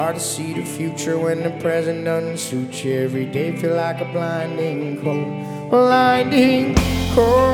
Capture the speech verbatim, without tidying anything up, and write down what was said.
Hard to see the future when the present doesn't suit you. Every day feel like a blinding cold, blinding cold.